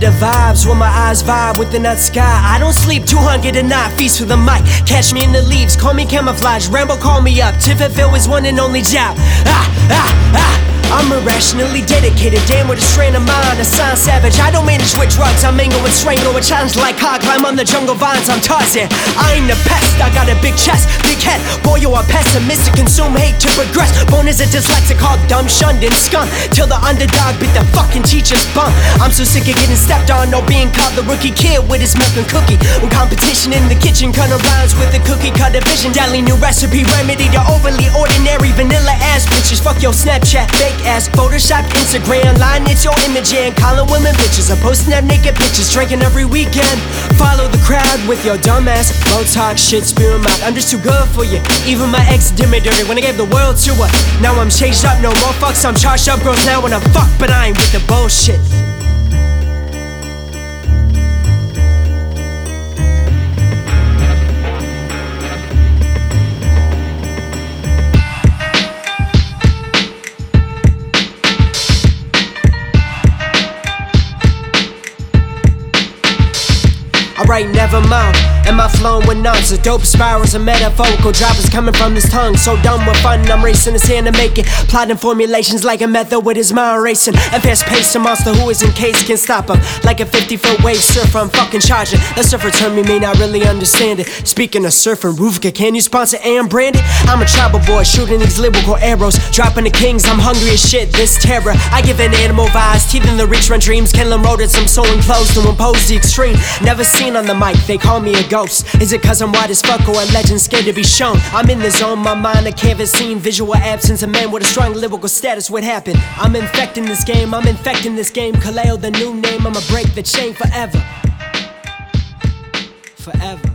the vibes when my eyes vibe with the night sky. I don't sleep, too hungry to not feast for the mic. Catch me in the leaves, call me camouflage. Rambo, call me up, Tiffin is one and only job. I'm irrationally dedicated, damn with a strain of mind, a sign savage. I don't manage with drugs, I mingle with strangle with challenge like hog. Climb on the jungle vines, I'm Tarzan. I ain't a pest, I got a big chest, big head. Boy, you are pessimistic, consume hate to progress. Born as a dyslexic, called dumb, shunned and scum. Till the underdog bit the fucking teacher's bum. I'm so sick of getting stepped on, no being called the rookie kid with his milk and cookie. When competition in the kitchen, cut rhymes with the cookie cutter vision. Deadly new recipe, remedy to overly ordinary vanilla ass bitches. Fuck your Snapchat, fake ass, Photoshop, Instagram, line it's your image and calling women bitches. I'm posting them naked pictures, drinking every weekend. Follow the crowd with your dumb ass Botox shit, spew 'em out. I'm just too good for you. Even my ex did me dirty when I gave the world to her. Now I'm changed up, no more fucks. I'm charged up, girls now wanna fuck, but I ain't with the bullshit. Alright, never mind. Am I flowing with nuts? A dope spirals and metaphorical droppers coming from his tongue. So dumb with fun, I'm racing his hand to make it. Plotting formulations like a method with his mind racing. A fast paced, a monster who is in case can stop him. Like a 50-foot wave surfer, I'm fucking charging. The surfer term you may not really understand it. Speaking of surfing, Ruvka, can you sponsor and brand it? I'm a tribal boy shooting these lyrical arrows. Dropping the kings, I'm hungry as shit, this terror. I give an animal vibes, teeth in the reach, run dreams. Killing rodents, I'm so enclosed to impose the extreme. Never seen on the mic, they call me a ghost. Is it cause I'm white as fuck or a legend scared to be shown? I'm in the zone, my mind a canvas scene. Visual absence, a man with a strong lyrical status. What happened? I'm infecting this game, I'm infecting this game. Kaleo the new name, I'ma break the chain forever. Forever.